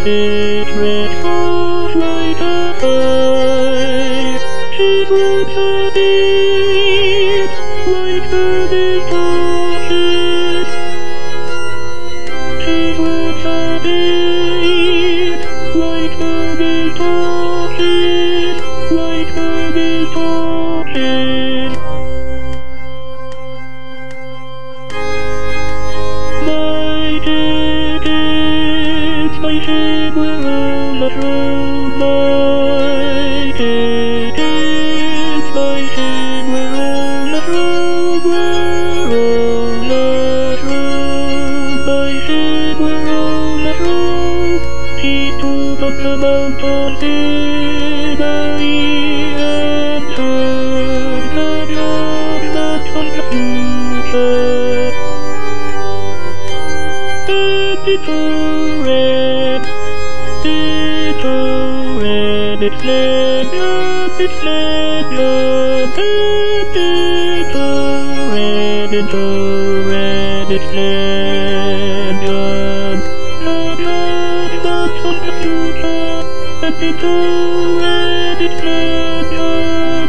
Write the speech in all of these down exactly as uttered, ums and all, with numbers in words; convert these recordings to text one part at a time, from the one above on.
it red forth like a fire. She puts a bead like burning torches. She puts a bead like burning torches, like burning torches. My tickets, my ship will roll us round. My tickets, my ship will roll us round, will roll us round. My ship will roll us round. She took up the mountain scenery and heard the judgment on the future. Little red, little red, it's legend, it's legend. Little red, little red, it's legend. The judgment on the future. Little red, it's legend.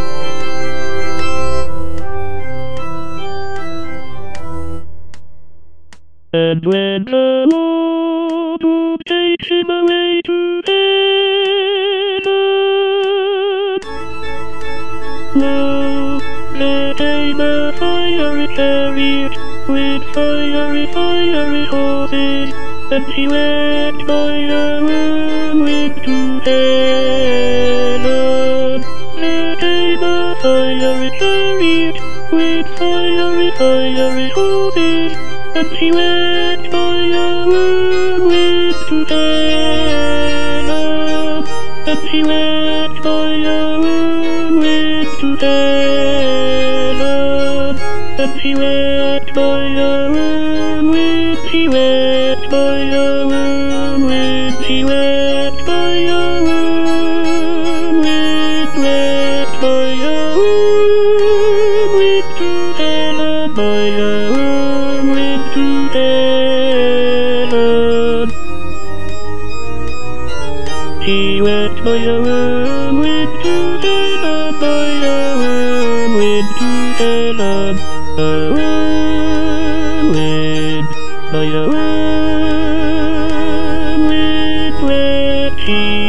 And when the Lord would take him away to heaven, lo, there came a fiery chariot with fiery, fiery horses, and he went by a whirlwind to heaven. There came a fiery chariot with fiery, fiery horses, and he went by a whirlwind to heaven. And he went by a whirlwind to heaven. And he went by a whirlwind, he went by a whirlwind, he went by a whirlwind, went by a whirlwind to heaven, by a whirlwind to heaven. He went by a whirlwind to heaven, by a whirlwind to heaven, a whirlwind, by a whirlwind went he